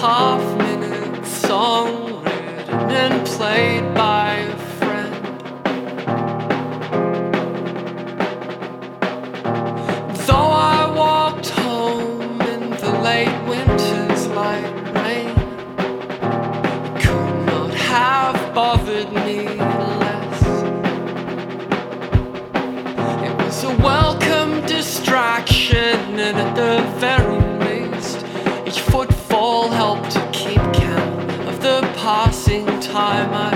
half-minute song written and played by a friend. Though I walked home in the late winter's light rain, it could not have bothered me less. It was a welcome distraction, and at the very least, each footfall helped to keep count of the passing time I